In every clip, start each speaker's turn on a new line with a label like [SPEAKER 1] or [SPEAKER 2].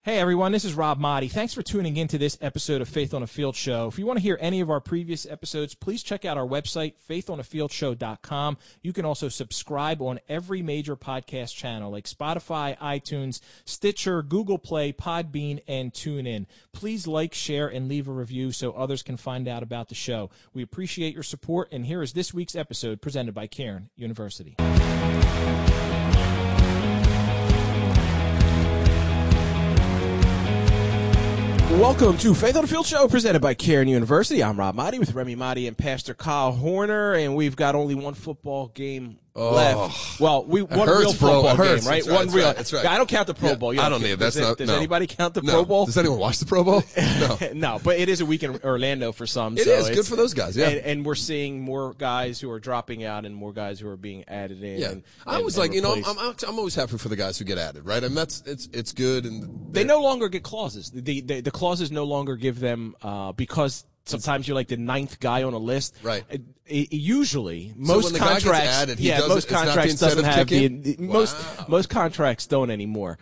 [SPEAKER 1] Hey everyone, this is Rob Motti. Thanks for tuning in to this episode of Faith on a Field Show. If you want to hear any of our previous episodes, please check out our website, faithonafieldshow.com. You can also subscribe on every major podcast channel like Spotify, iTunes, Stitcher, Google Play, Podbean, and TuneIn. Please like, share, and leave a review so others can find out about the show. We appreciate your support, and here is this week's episode presented by Cairn University. Welcome to Faith on the Field Show, presented by Cairn University. I'm Rob Motti with Remy Motti and Pastor Kyle Horner, and we've got only one football game left. Well, one real football game, right? One real. That's right. I don't count the Pro Bowl.
[SPEAKER 2] I don't need it. Does
[SPEAKER 1] anybody count the Pro Bowl?
[SPEAKER 2] Does anyone watch the Pro Bowl? No.
[SPEAKER 1] No, but it is a week in Orlando for some.
[SPEAKER 2] It is good for those guys, yeah.
[SPEAKER 1] And we're seeing more guys who are dropping out and more guys who are being added in.
[SPEAKER 2] Yeah. I was like, I'm always happy for the guys who get added, right? And it's good. And
[SPEAKER 1] they no longer get clauses. The clauses no longer give them because sometimes you're like the ninth guy on a list.
[SPEAKER 2] Right.
[SPEAKER 1] Usually, most contracts. Most contracts doesn't have the most contracts don't anymore.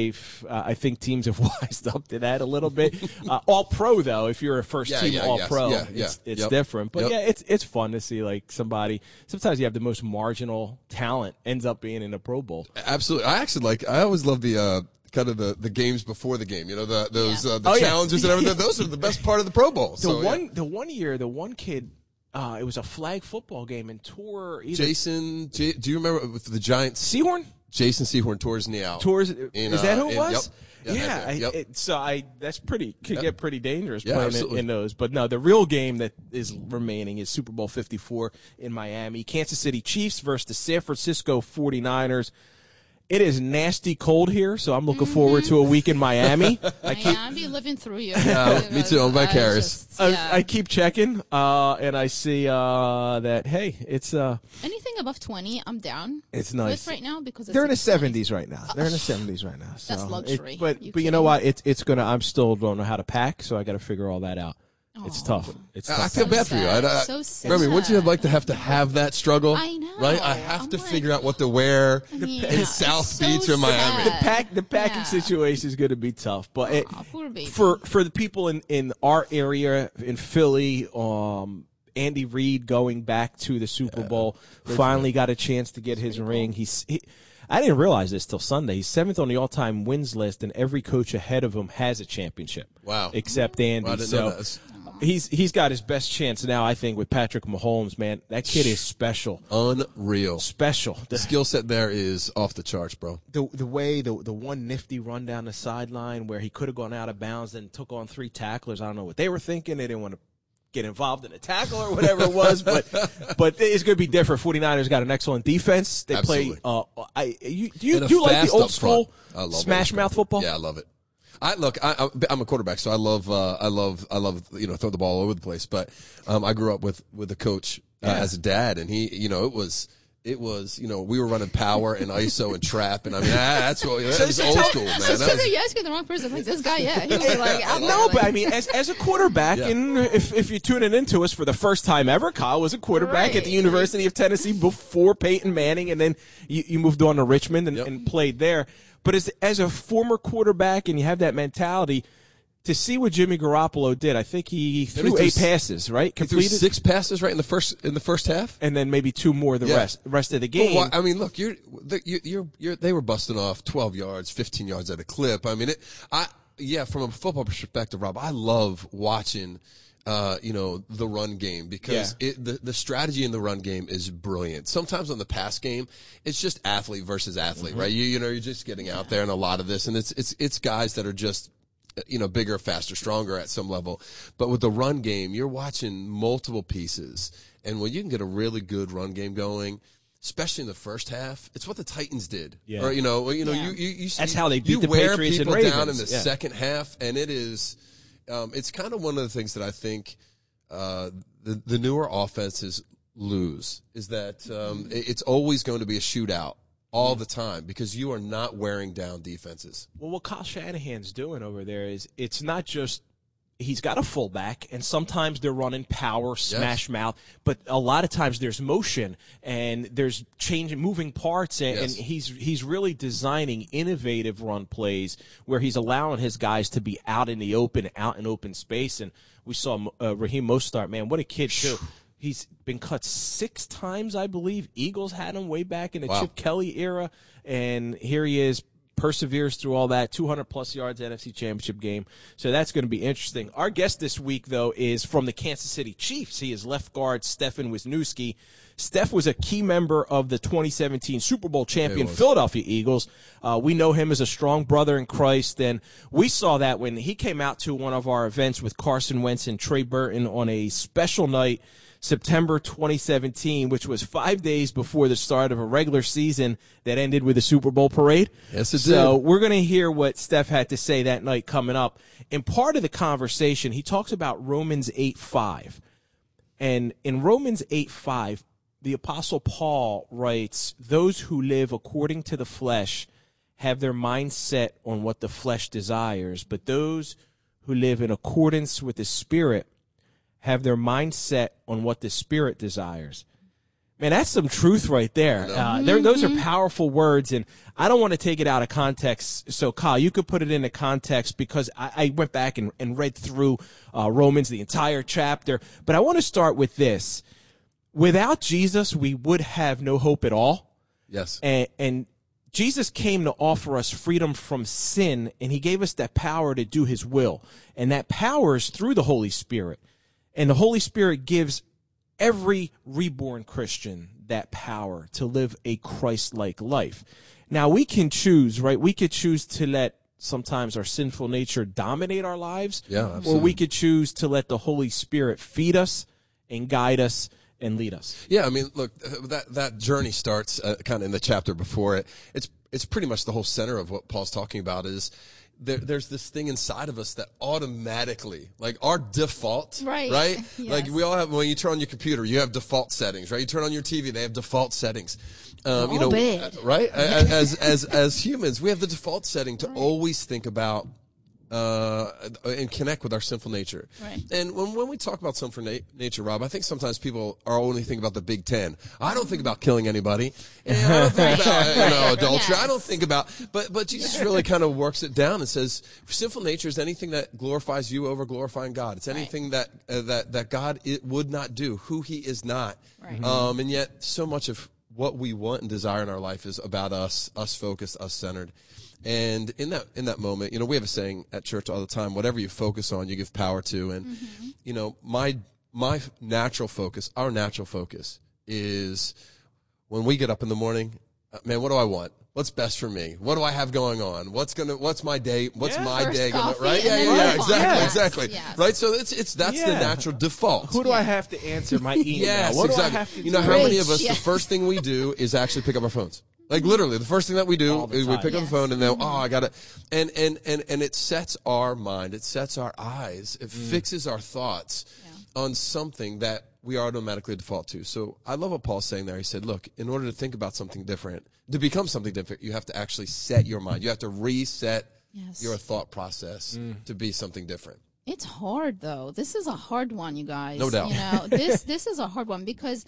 [SPEAKER 1] I think teams have wised up to that a little bit. All pro though, if you're a first team All Pro, it's different. But it's fun to see like somebody. Sometimes you have the most marginal talent ends up being in a Pro Bowl.
[SPEAKER 2] Absolutely. I always love the. Kind of the games before the game, the challenges and everything. Those are the best part of the Pro Bowl.
[SPEAKER 1] The one year, the one kid, it was a flag football game and tore either.
[SPEAKER 2] Jason, do you remember with the Giants?
[SPEAKER 1] Sehorn?
[SPEAKER 2] Jason Sehorn tore his knee out.
[SPEAKER 1] Is that who it was?
[SPEAKER 2] Yep.
[SPEAKER 1] That's could get pretty dangerous playing in those. But no, the real game that is remaining is Super Bowl 54 in Miami. Kansas City Chiefs versus the San Francisco 49ers. It is nasty cold here, so I'm looking forward to a week in Miami.
[SPEAKER 3] I'll be living through you.
[SPEAKER 2] Me too. I'm vicarious.
[SPEAKER 1] I keep checking, and I see that, hey, it's
[SPEAKER 3] anything above 20, I'm down.
[SPEAKER 1] It's nice
[SPEAKER 3] right now because
[SPEAKER 1] they're in the 70s right now. They're in the 70s right now. So
[SPEAKER 3] that's luxury.
[SPEAKER 1] But you know what? It's gonna. I'm still don't know how to pack, so I got to figure all that out. It's tough.
[SPEAKER 2] I feel bad for you.
[SPEAKER 3] So sad.
[SPEAKER 2] Remy, wouldn't you like to have that struggle?
[SPEAKER 3] I know.
[SPEAKER 2] Right? I have to figure out what to wear in South Beach or Miami.
[SPEAKER 1] The packing situation is going to be tough. But for the people in our area, in Philly, Andy Reid going back to the Super Bowl, finally got a chance to get his ring. I didn't realize this till Sunday. He's 7th on the all-time wins list, and every coach ahead of him has a championship.
[SPEAKER 2] Wow.
[SPEAKER 1] Except Andy.
[SPEAKER 2] Well, I didn't know that.
[SPEAKER 1] He's got his best chance now, I think, with Patrick Mahomes, man. That kid is special.
[SPEAKER 2] Unreal.
[SPEAKER 1] Special.
[SPEAKER 2] The skill set there is off the charts, bro.
[SPEAKER 1] The way, the one nifty run down the sideline where he could have gone out of bounds and took on 3 tacklers. I don't know what they were thinking. They didn't want to get involved in a tackle or whatever it was, but it's going to be different. 49ers got an excellent defense. They
[SPEAKER 2] Absolutely.
[SPEAKER 1] play. Do you like the old school smash mouth football?
[SPEAKER 2] Yeah, I love it. I'm a quarterback, so I love throw the ball all over the place. But I grew up with a coach as a dad, and he, it was, we were running power and ISO and trap, and I mean, that's old school, man.
[SPEAKER 3] You're asking the wrong person. Like this guy, he was like,
[SPEAKER 1] but I mean, as a quarterback, and if you're tuning into us for the first time ever, Kyle was a quarterback at the University of Tennessee before Peyton Manning, and then you moved on to Richmond and played there. But as a former quarterback, and you have that mentality. To see what Jimmy Garoppolo did, I think he threw 8 passes, right?
[SPEAKER 2] Completed 6 passes, right, in the first half,
[SPEAKER 1] and then maybe 2 more the rest of the game.
[SPEAKER 2] Well, I mean, look, they were busting off 12 yards, 15 yards at a clip. I mean, from a football perspective, Rob, I love watching, the run game because the strategy in the run game is brilliant. Sometimes on the pass game, it's just athlete versus athlete, right? You're just getting out there in a lot of this, and it's guys that are just, bigger, faster, stronger at some level. But with the run game, you're watching multiple pieces. And when you can get a really good run game going, especially in the first half, it's what the Titans did. Yeah. Or, you see, that's how they beat the Patriots and Ravens. You wear people down in the second half, and it is, it's kind of one of the things that I think the newer offenses lose is that it's always going to be a shootout. All the time because you are not wearing down defenses.
[SPEAKER 1] Well, what Kyle Shanahan's doing over there is it's not just he's got a fullback, and sometimes they're running power, smash mouth, but a lot of times there's motion and there's moving parts, and he's really designing innovative run plays where he's allowing his guys to be out in open space. And we saw Raheem Mostert, man, what a kid too. He's been cut 6 times, I believe. Eagles had him way back in the Chip Kelly era, and here he is. Perseveres through all that, 200-plus yards NFC Championship game. So that's going to be interesting. Our guest this week, though, is from the Kansas City Chiefs. He is left guard Stefan Wisniewski. Steph was a key member of the 2017 Super Bowl champion Philadelphia Eagles. We know him as a strong brother in Christ, and we saw that when he came out to one of our events with Carson Wentz and Trey Burton on a special night, September 2017, which was 5 days before the start of a regular season that ended with a Super Bowl parade.
[SPEAKER 2] Yes, it did.
[SPEAKER 1] So we're going to hear what Steph had to say that night coming up. In part of the conversation, he talks about Romans 8:5. And in Romans 8:5, the Apostle Paul writes, "Those who live according to the flesh have their mind set on what the flesh desires, but those who live in accordance with the Spirit have their mind set on what the Spirit desires." Man, that's some truth right there. Those are powerful words, and I don't want to take it out of context. So, Kyle, you could put it into context, because I went back and read through Romans, the entire chapter. But I want to start with this. Without Jesus, we would have no hope at all.
[SPEAKER 2] Yes.
[SPEAKER 1] And Jesus came to offer us freedom from sin, and he gave us that power to do his will. And that power is through the Holy Spirit. And the Holy Spirit gives every reborn Christian that power to live a Christ-like life. Now, we can choose, right? We could choose to let sometimes our sinful nature dominate our lives.
[SPEAKER 2] Yeah, absolutely.
[SPEAKER 1] Or we could choose to let the Holy Spirit feed us and guide us and lead us.
[SPEAKER 2] Yeah, I mean, look, that journey starts kind of in the chapter before it. It's pretty much the whole center of what Paul's talking about is there's this thing inside of us that automatically, like our default, right?
[SPEAKER 3] Yes.
[SPEAKER 2] Like we all have, when you turn on your computer, you have default settings, right? You turn on your TV, they have default settings. Right? As humans, we have the default setting to always think about and connect with our sinful nature. Right. And when we talk about sinful nature, Rob, I think sometimes people are only thinking about the Big Ten. I don't think about killing anybody. And I don't think about adultery. Yes. I don't think about, but Jesus really kind of works it down and says, sinful nature is anything that glorifies you over glorifying God. It's anything that God would not do, who he is not. Right. And yet so much of what we want and desire in our life is about us focused, us centered. And in that moment, we have a saying at church all the time, whatever you focus on, you give power to. And, my natural focus, our natural focus is when we get up in the morning, man, what do I want? What's best for me? What do I have going on? What's my day? What's my day going to, right? Yeah, exactly. Yes. Right. So that's the natural default.
[SPEAKER 1] Who do I have to answer my email?
[SPEAKER 2] Yes,
[SPEAKER 1] what
[SPEAKER 2] exactly.
[SPEAKER 1] do I have to do?
[SPEAKER 2] How many of us, the first thing we do is actually pick up our phones? Like literally, the first thing that we do is we pick up the phone and then, I got to, and it sets our mind, it sets our eyes, it fixes our thoughts on something that we automatically default to. So I love what Paul's saying there. He said, look, in order to think about something different, to become something different, you have to actually set your mind. You have to reset your thought process to be something different.
[SPEAKER 3] It's hard, though. This is a hard one, you guys.
[SPEAKER 2] No doubt.
[SPEAKER 3] This is a hard one because,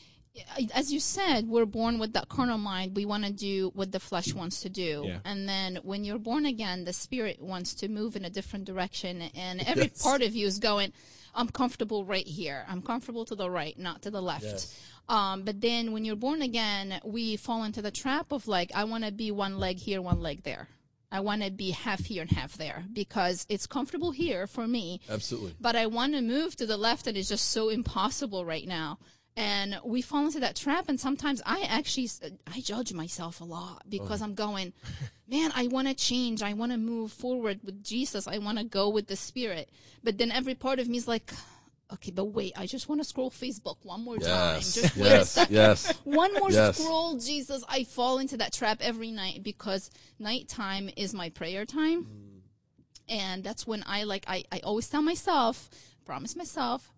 [SPEAKER 3] as you said, we're born with that carnal mind. We want to do what the flesh wants to do. Yeah. And then when you're born again, the spirit wants to move in a different direction. And every part of you is going, I'm comfortable right here. I'm comfortable to the right, not to the left. Yes. But then when you're born again, we fall into the trap of like, I want to be one leg here, one leg there. I want to be half here and half there because it's comfortable here for me.
[SPEAKER 2] Absolutely.
[SPEAKER 3] But I want to move to the left and it's just so impossible right now. And we fall into that trap, and sometimes I judge myself a lot because I'm going, man, I want to change. I want to move forward with Jesus. I want to go with the Spirit. But then every part of me is like, okay, but wait, I just want to scroll Facebook one more time. Just wait a second. One more scroll, Jesus. I fall into that trap every night because nighttime is my prayer time. And that's when I always tell myself, promise myself,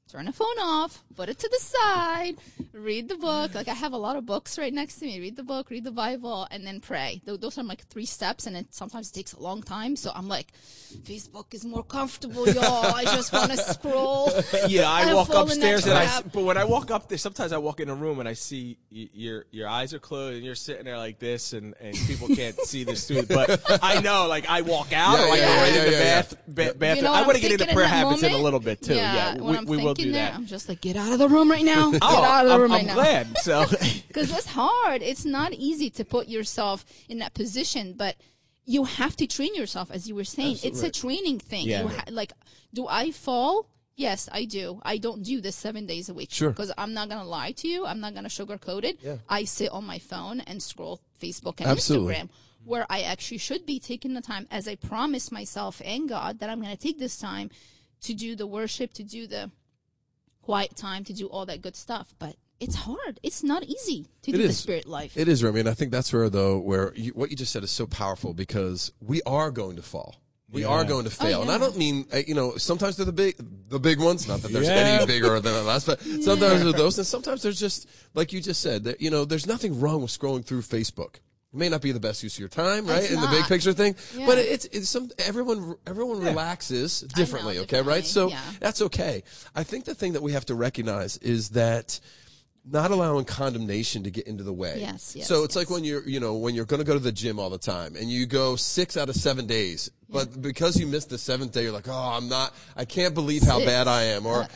[SPEAKER 3] turn the phone off, put it to the side, read the book. Like, I have a lot of books right next to me. Read the book, read the Bible, and then pray. Those are like 3 steps, and it sometimes takes a long time. So I'm like, Facebook is more comfortable, y'all. I just want to scroll.
[SPEAKER 4] Yeah, I walk upstairs, but when I walk up there, sometimes I walk in a room and I see your eyes are closed and you're sitting there like this, and people can't see this too. But I know, like, I walk out, or I go right in the bathroom.
[SPEAKER 3] You know,
[SPEAKER 4] I want to get into prayer habits
[SPEAKER 3] moment?
[SPEAKER 4] in a little bit too. Yeah, we will do that.
[SPEAKER 3] I'm just like, get out of the room right now. Get out of the room right now.
[SPEAKER 4] I'm glad. So,
[SPEAKER 3] because it's hard. It's not easy to put yourself in that position, but you have to train yourself, as you were saying. Absolutely. It's a training thing.
[SPEAKER 4] Yeah.
[SPEAKER 3] Like, do I fall? Yes, I do. I don't do this 7 days a week.
[SPEAKER 2] Sure.
[SPEAKER 3] Because I'm not going to lie to you. I'm not going to sugarcoat it. Yeah. I sit on my phone and scroll Facebook and
[SPEAKER 2] Absolutely.
[SPEAKER 3] Instagram, where I actually should be taking the time, as I promised myself and God, that I'm going to take this time to do the worship, to do the quiet time, to do all that good stuff. But it's hard. It's not easy to do the spirit life.
[SPEAKER 2] It is, Remy, and I think that's where, though, what you just said is so powerful, because we are going to fall. We are going to fail. And I don't mean, sometimes they're the big ones, not that there's any bigger than the last, but sometimes they're those, and sometimes there's just, like you just said, that, there's nothing wrong with scrolling through Facebook. It may not be the best use of your time, right? In the big picture thing, but everyone relaxes differently, okay, right? So that's okay. I think the thing that we have to recognize is that not allowing condemnation to get into the way.
[SPEAKER 3] Yes.
[SPEAKER 2] So it's like when you're going to go to the gym all the time and you go 6 out of 7 days, but because you missed the 7th day, you're like, I can't believe how bad I am. Or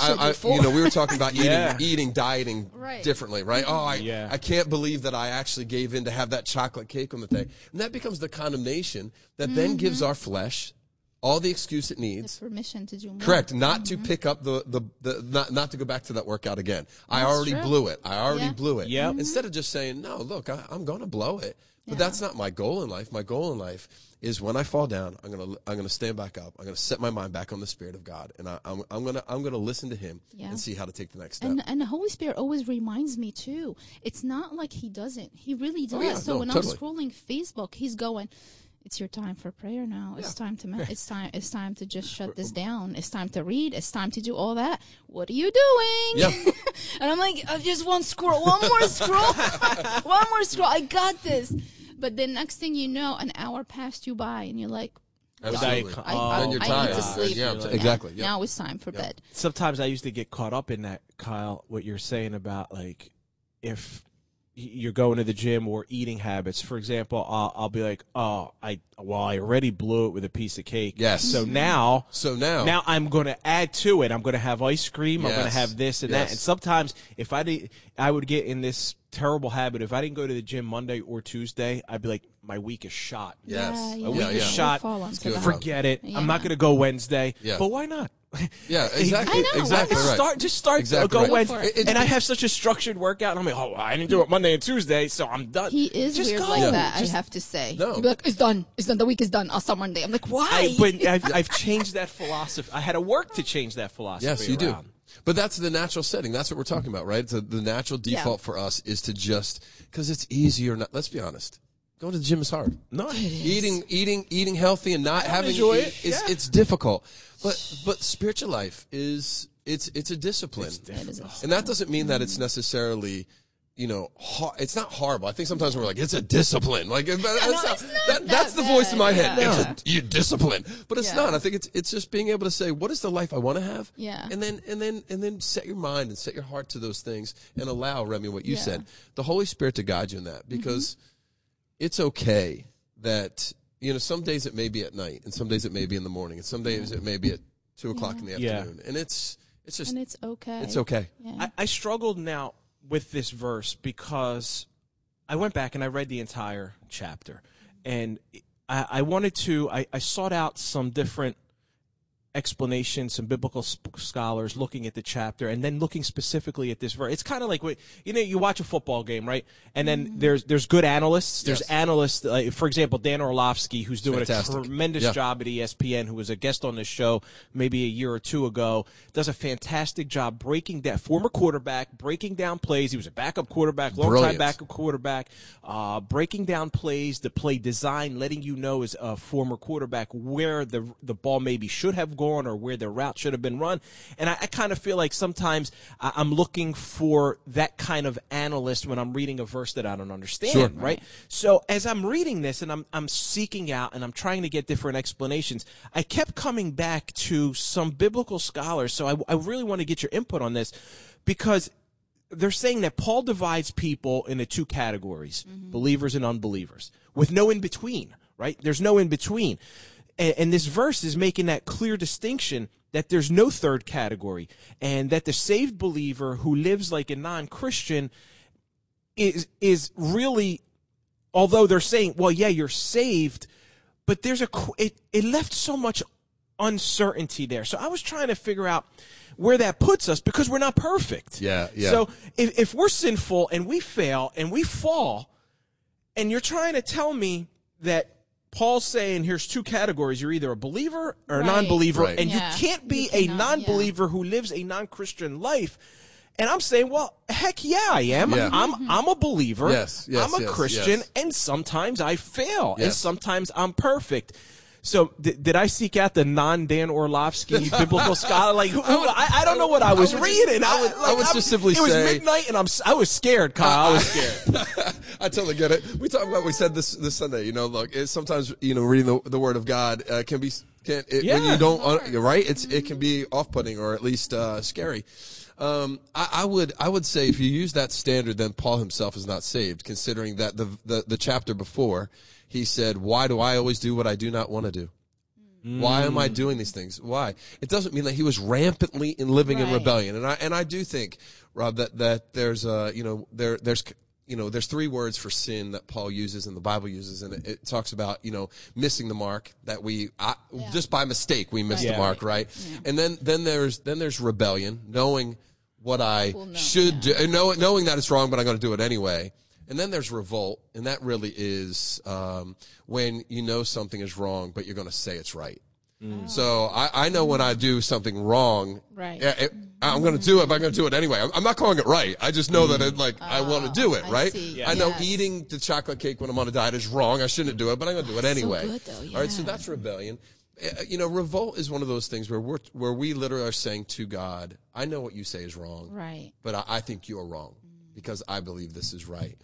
[SPEAKER 2] we were talking about dieting differently, right? I can't believe that I actually gave in to have that chocolate cake on the thing. And that becomes the condemnation that then gives our flesh all the excuse it needs.
[SPEAKER 3] The permission to do more.
[SPEAKER 2] Correct. Not to pick up not to go back to that workout again. I already blew it. Yep. Instead of just saying, no, look, I'm going to blow it. But that's not my goal in life. My goal in life is when I fall down, I'm gonna stand back up. I'm gonna set my mind back on the Spirit of God, and I'm gonna listen to Him and see how to take the next step.
[SPEAKER 3] And the Holy Spirit always reminds me too. It's not like He doesn't. He really does. I'm scrolling Facebook, He's going, it's your time for prayer now. It's time to it's time to just shut this down. It's time to read. It's time to do all that. What are you doing?
[SPEAKER 2] Yep.
[SPEAKER 3] And I'm like, just one more scroll. One more scroll. I got this. But then next thing you know, an hour passed you by, and you're like,
[SPEAKER 2] absolutely.
[SPEAKER 3] I need to sleep.
[SPEAKER 2] Exactly.
[SPEAKER 3] Yep. Now it's time for bed.
[SPEAKER 4] Sometimes I used to get caught up in that, Kyle, what you're saying about, like, if you're going to the gym or eating habits. For example, I'll be like, I already blew it with a piece of cake.
[SPEAKER 2] Yes.
[SPEAKER 4] So now I'm going to add to it. I'm going to have ice cream.
[SPEAKER 2] Yes.
[SPEAKER 4] I'm going to have this and that. And sometimes if I would get in this terrible habit. If I didn't go to the gym Monday or Tuesday, I'd be like, my week is shot.
[SPEAKER 2] Yes.
[SPEAKER 4] My week is shot. Forget it.
[SPEAKER 3] Yeah.
[SPEAKER 4] I'm not going to go Wednesday.
[SPEAKER 2] Yeah.
[SPEAKER 4] But why not?
[SPEAKER 2] Yeah, exactly.
[SPEAKER 3] I know.
[SPEAKER 2] Exactly right.
[SPEAKER 4] Start.
[SPEAKER 2] Exactly
[SPEAKER 4] go
[SPEAKER 2] right.
[SPEAKER 4] Wednesday. And I have such a structured workout. And I'm like, I didn't do it Monday and Tuesday, so I'm done.
[SPEAKER 3] He is
[SPEAKER 4] just
[SPEAKER 3] weird
[SPEAKER 4] go.
[SPEAKER 3] like that, I have to say.
[SPEAKER 2] No.
[SPEAKER 3] He'll be like, it's done. The week is done. I'll start Monday. I'm like, why?
[SPEAKER 4] But I've changed that philosophy. I had to work to change that philosophy.
[SPEAKER 2] Yes, you
[SPEAKER 4] around.
[SPEAKER 2] do. But that's the natural setting. That's what we're talking about, right? So the natural default for us is to just, because it's easier. Let's be honest. Going to the gym is hard.
[SPEAKER 4] No,
[SPEAKER 2] eating healthy and not having
[SPEAKER 4] enjoy it.
[SPEAKER 2] It's difficult. But spiritual life it's a discipline, and that doesn't mean that it's necessarily it's not horrible. I think sometimes we're like, it's a discipline. Like that's the voice in my head.
[SPEAKER 3] Yeah.
[SPEAKER 2] You discipline, but it's not. I think it's just being able to say, what is the life I want to have?
[SPEAKER 3] Yeah.
[SPEAKER 2] And then set your mind and set your heart to those things, and allow, Remy, what you said, the Holy Spirit to guide you in that, because it's okay that some days it may be at night, and some days it may be in the morning, and some days it may be at 2:00 in the afternoon, and it's
[SPEAKER 3] okay.
[SPEAKER 2] It's okay.
[SPEAKER 3] Yeah.
[SPEAKER 4] I struggled now with this verse because I went back and I read the entire chapter, and I wanted to. I sought out some different explanations, some biblical scholars looking at the chapter, and then looking specifically at this verse. It's kind of like you watch a football game, right? And then there's good analysts. There's analysts, for example, Dan Orlovsky, who's doing a tremendous job at ESPN, who was a guest on this show maybe a year or two ago, does a fantastic job breaking down, former quarterback, breaking down plays. He was a backup quarterback, long-time backup quarterback, breaking down plays, the play design, letting you know as a former quarterback where the ball maybe should have gone gone or where their route should have been run. And I kind of feel like sometimes I'm looking for that kind of analyst when I'm reading a verse that I don't understand,
[SPEAKER 2] Sure.
[SPEAKER 4] right? So as I'm reading this and I'm seeking out and I'm trying to get different explanations, I kept coming back to some biblical scholars. So I really want to get your input on this, because they're saying that Paul divides people into two categories, believers and unbelievers, with no in between, right? There's no in between. And this verse is making that clear distinction that there's no third category, and that the saved believer who lives like a non-Christian is really, although they're saying, well, yeah, you're saved, but there's it left so much uncertainty there. So I was trying to figure out where that puts us, because we're not perfect.
[SPEAKER 2] Yeah, yeah.
[SPEAKER 4] So if we're sinful and we fail and we fall, and you're trying to tell me that Paul's saying here's two categories, you're either a believer or a non-believer,
[SPEAKER 2] Right.
[SPEAKER 4] and you can't be a non-believer who lives a non-Christian life. And I'm saying, well, heck yeah, I am.
[SPEAKER 2] Yeah.
[SPEAKER 4] I'm a believer.
[SPEAKER 2] Yes,
[SPEAKER 4] I'm a Christian, and sometimes I fail, and sometimes I'm perfect. So did I seek out the non-Dan Orlovsky biblical scholar? Like, I don't know what I was reading.
[SPEAKER 2] I would just simply say,
[SPEAKER 4] it was midnight, and I was scared, Kyle. I was scared.
[SPEAKER 2] I totally get it. We said this Sunday. Look, sometimes reading the Word of God when you don't, right? It can be off-putting, or at least scary. I would say if you use that standard, then Paul himself is not saved, considering that the chapter before, he said, why do I always do what I do not want to do? Why am I doing these things? Why? It doesn't mean that he was rampantly living in rebellion. And I do think, Rob, that there's there's three words for sin that Paul uses and the Bible uses, and it talks about, missing the mark, that just by mistake we miss the mark, right? Yeah. And then there's rebellion, knowing what I should do, and knowing that it's wrong, but I'm going to do it anyway. And then there's revolt, and that really is when you know something is wrong, but you're going to say it's right. So I know when I do something wrong, I'm going to do it, but I'm going to do it anyway. I'm not calling it right. I just know that I want to do it, right? I know eating the chocolate cake when I'm on a diet is wrong. I shouldn't do it, but I'm going to do it anyway.
[SPEAKER 3] So good, though, yeah.
[SPEAKER 2] All right, so that's rebellion. Revolt is one of those things where we literally are saying to God, I know what you say is wrong,
[SPEAKER 3] right?
[SPEAKER 2] But I think you're wrong because I believe this is right.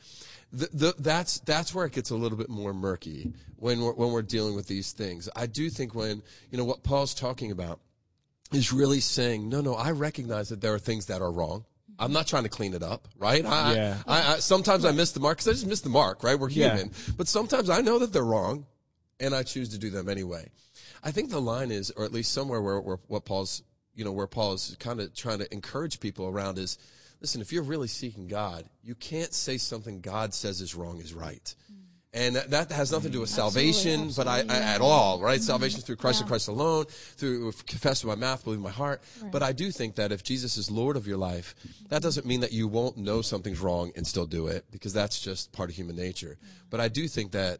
[SPEAKER 2] That's where it gets a little bit more murky when we're dealing with these things. I do think when what Paul's talking about is really saying, no, I recognize that there are things that are wrong. I'm not trying to clean it up, right? I sometimes I miss the mark because I just miss the mark, right? We're human, but sometimes I know that they're wrong, and I choose to do them anyway. I think the line is, or at least somewhere where Paul's kind of trying to encourage people around is, listen, if you're really seeking God, you can't say something God says is wrong is right. And that has nothing to do with salvation, but at all, right? Salvation is through Christ and Christ alone, through confess with my mouth, believe in my heart. Right. But I do think that if Jesus is Lord of your life, that doesn't mean that you won't know something's wrong and still do it, because that's just part of human nature. But I do think that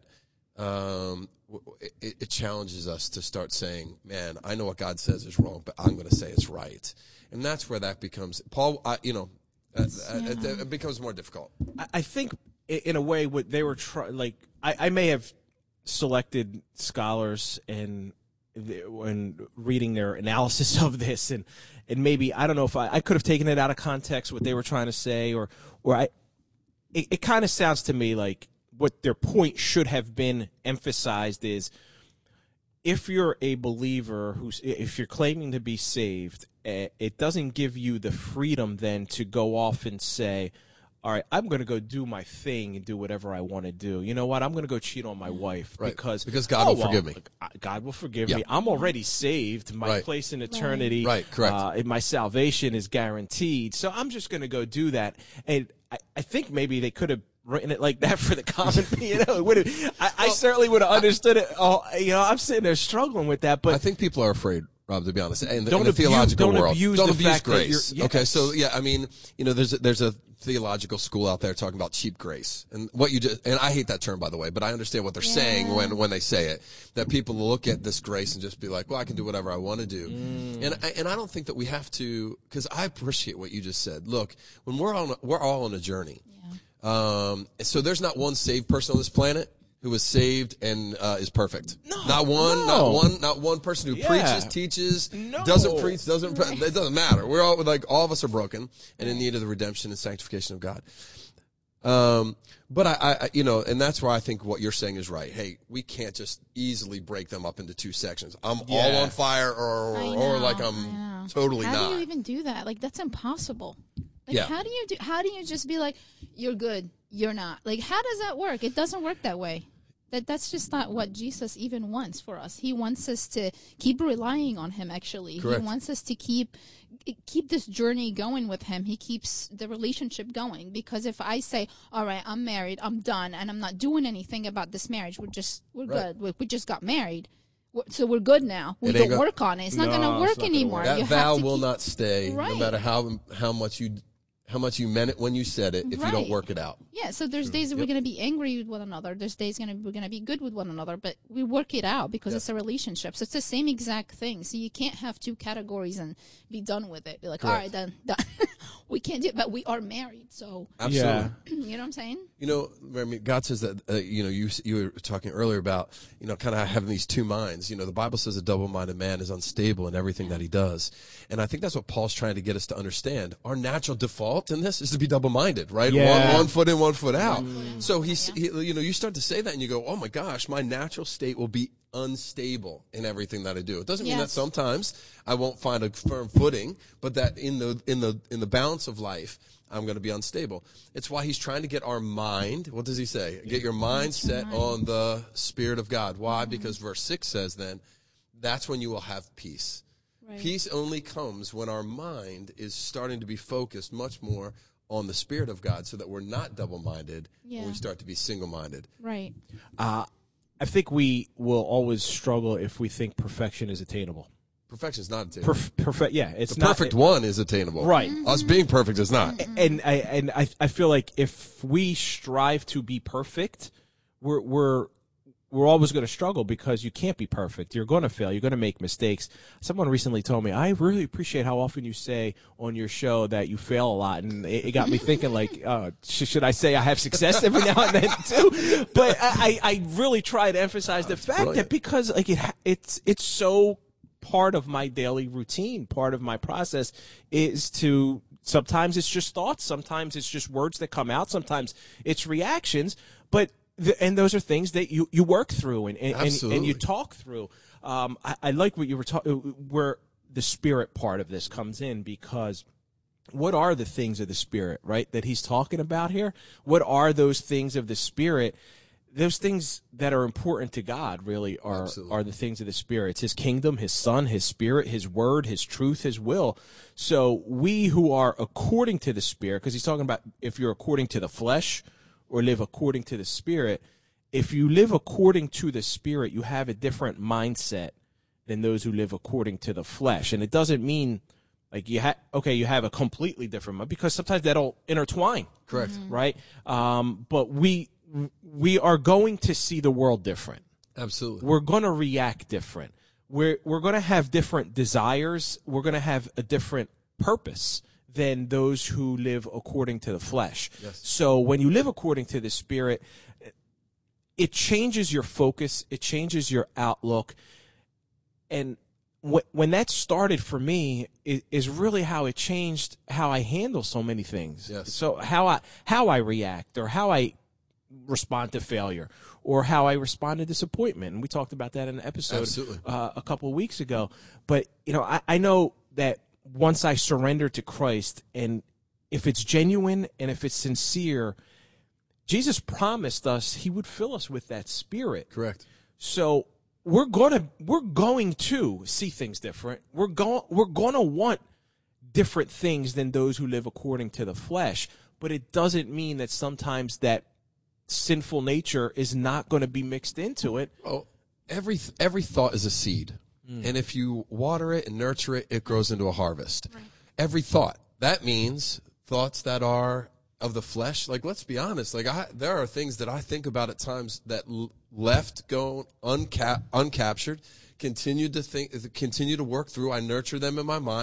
[SPEAKER 2] it challenges us to start saying, man, I know what God says is wrong, but I'm going to say it's right. And that's where that becomes, Paul, it becomes more difficult.
[SPEAKER 4] I think, in a way, what they were trying, I may have selected scholars and reading their analysis of this, and maybe, I don't know if I could have taken it out of context, what they were trying to say, or it kind of sounds to me like what their point should have been emphasized is, if you're a believer if you're claiming to be saved, it doesn't give you the freedom then to go off and say, all right, I'm going to go do my thing and do whatever I want to do. You know what? I'm going to go cheat on my wife because
[SPEAKER 2] God will forgive me.
[SPEAKER 4] God will forgive me. I'm already saved. My place in eternity,
[SPEAKER 2] correct.
[SPEAKER 4] My salvation is guaranteed. So I'm just going to go do that. And I think maybe they could have written it like that for the common people. I certainly would have understood it. I'm sitting there struggling with that. But
[SPEAKER 2] I think people are afraid, Rob, to be honest, in the theological world. Don't abuse grace. Okay, so there's a theological school out there talking about cheap grace, and and I hate that term, by the way, but I understand what they're saying when they say it. That people will look at this grace and just be like, well, I can do whatever I want to do, and I don't think that we have to, because I appreciate what you just said. Look, when we're all on a journey. So there's not one saved person on this planet. who is saved and is perfect.
[SPEAKER 4] No,
[SPEAKER 2] not one person who preaches, teaches, doesn't preach, it doesn't matter. We're all all of us are broken and in need of the redemption and sanctification of God. But I and that's where I think what you're saying is right. Hey, we can't just easily break them up into two sections. I'm all on fire or like I'm totally not.
[SPEAKER 3] How do you even do that? Like, that's impossible. Like, how do you just be like, you're good, you're not? Like, how does that work? It doesn't work that way. That's just not what Jesus even wants for us. He wants us to keep relying on him, actually.
[SPEAKER 2] Correct.
[SPEAKER 3] He wants us to keep this journey going with him. He keeps the relationship going. Because if I say, all right, I'm married, I'm done, and I'm not doing anything about this marriage, we're good. We just got married. So we're good now. We don't work on it. It's not going to work anymore.
[SPEAKER 2] That vow will not stay, no matter how much you meant it when you said it, if you don't work it out.
[SPEAKER 3] Yeah, so there's days that we're going to be angry with one another. There's days we're going to be good with one another, but we work it out because it's a relationship. So it's the same exact thing. So you can't have two categories and be done with it. Be like, all right, done. We can't do it, but we are married, so.
[SPEAKER 2] Absolutely.
[SPEAKER 3] Yeah. You know what I'm saying?
[SPEAKER 2] I mean, God says that, you were talking earlier about, kind of having these two minds. The Bible says a double-minded man is unstable in everything that he does. And I think that's what Paul's trying to get us to understand. Our natural default in this is to be double-minded, right?
[SPEAKER 1] Yeah.
[SPEAKER 2] One foot in, one foot out. So you start to say that and you go, oh my gosh, my natural state will be unstable in everything that I do. It doesn't mean that sometimes I won't find a firm footing, but that in the balance of life, I'm going to be unstable. It's why he's trying to get our mind. What does he say? Get your mind set on the Spirit of God. Why? Because verse 6 says then, that's when you will have peace. Right. Peace only comes when our mind is starting to be focused much more on the Spirit of God, so that we're not double-minded when we start to be single-minded.
[SPEAKER 3] Right.
[SPEAKER 1] I think we will always struggle if we think perfection is attainable.
[SPEAKER 2] Perfection is not attainable.
[SPEAKER 1] It's
[SPEAKER 2] the perfect one is attainable.
[SPEAKER 1] Right.
[SPEAKER 2] Us being perfect is not.
[SPEAKER 1] And I feel like if we strive to be perfect, we're always going to struggle because you can't be perfect. You're going to fail. You're going to make mistakes. Someone recently told me, I really appreciate how often you say on your show that you fail a lot. And it got me thinking, like, should I say I have success every now and then too? But I really try to emphasize the fact that because like it's so part of my daily routine, part of my process is to, sometimes it's just thoughts, sometimes it's just words that come out, sometimes it's reactions, but and those are things that you work through and you talk through. I like what you were talking, where the Spirit part of this comes in, because what are the things of the Spirit, right, that he's talking about here? What are those things of the Spirit? Those things that are important to God really are the things of the Spirit. It's his kingdom, his Son, his Spirit, his word, his truth, his will. So we who are according to the Spirit, because he's talking about if you're according to the flesh or live according to the Spirit, if you live according to the Spirit, you have a different mindset than those who live according to the flesh. And it doesn't mean like you have a completely different mind, because sometimes that'll intertwine.
[SPEAKER 2] Correct.
[SPEAKER 1] Right? But we are going to see the world different.
[SPEAKER 2] Absolutely.
[SPEAKER 1] We're going to react different. We're going to have different desires. We're going to have a different purpose than those who live according to the flesh.
[SPEAKER 2] Yes.
[SPEAKER 1] So when you live according to the Spirit, it changes your focus. It changes your outlook. And when that started for me is really how it changed how I handle so many things.
[SPEAKER 2] Yes.
[SPEAKER 1] So how I react, or how I respond to failure, or how I respond to disappointment. And we talked about that in an episode a couple of weeks ago. But, I know that once I surrender to Christ, and if it's genuine and if it's sincere, Jesus promised us he would fill us with that Spirit.
[SPEAKER 2] Correct.
[SPEAKER 1] So we're going to see things different. We're going to want different things than those who live according to the flesh. But it doesn't mean that sometimes that sinful nature is not going to be mixed into it.
[SPEAKER 2] Oh, every thought is a seed. And if you water it and nurture it, it grows into a harvest. Right. Every thought. That means thoughts that are of the flesh. Like, let's be honest. Like, there are things that I think about at times that left go uncaptured, continue to work through. I nurture them in my mind.